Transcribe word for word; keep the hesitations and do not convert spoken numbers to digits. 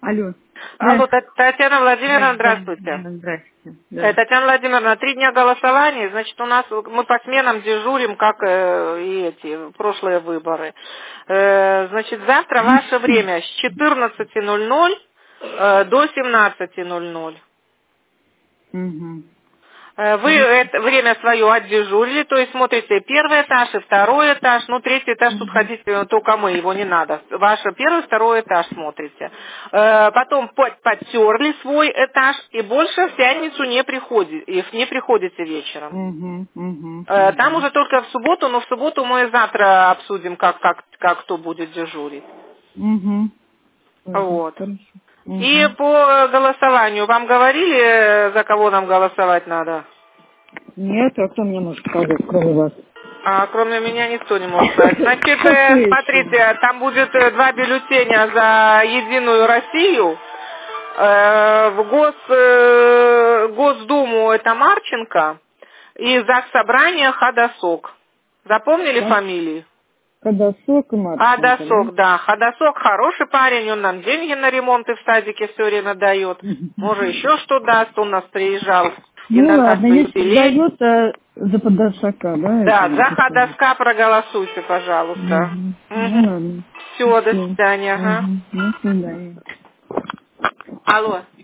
Алло. Алло, Да, Та- Татьяна Владимировна, да, да, здравствуйте. да, здравствуйте. Э, Да. Татьяна Владимировна, три дня голосования, значит, у нас мы по сменам дежурим, как э, и эти прошлые выборы. Э, значит, завтра ваше время с четырнадцати ноль ноль э, до семнадцати ноль ноль. Угу. Э, Вы Хорошо. это время свое отдежурили, то есть смотрите первый этаж и второй этаж, ну третий этаж тут Угу. ходить э, только мы, его не надо. Ваш первый, второй этаж смотрите. Э, Потом под- подтерли свой этаж и больше в пятницу не приходите, и не приходите вечером. Угу. Угу. Э, Там Угу. уже только в субботу, но в субботу мы завтра обсудим, как, как, как кто будет дежурить. Угу. Ладно, Вот. хорошо. И Угу. по голосованию вам говорили, э, за кого нам голосовать надо? Нет, а кто мне может сказать, кроме вас? А кроме меня никто не может сказать. Значит, э, Еще. смотрите, там будет э, два бюллетеня за Единую Россию. Э, В Гос, э, Госдуму это Марченко и Заксобрание Ходосок. Запомнили Как? фамилии? Когда сок и Марченко, да? Ходосок, да. Ходосок хороший парень, он нам деньги на ремонт и в садике все время дает. Может, еще что даст, он нас приезжал Ну иногда ладно, с если юбилей. дает, а за подошака, да, это Да, за это самое. Ходоска проголосуйте, пожалуйста. Угу. Ну Угу. ладно. Все, до Все. свидания. Ага. Угу. До свидания. Алло.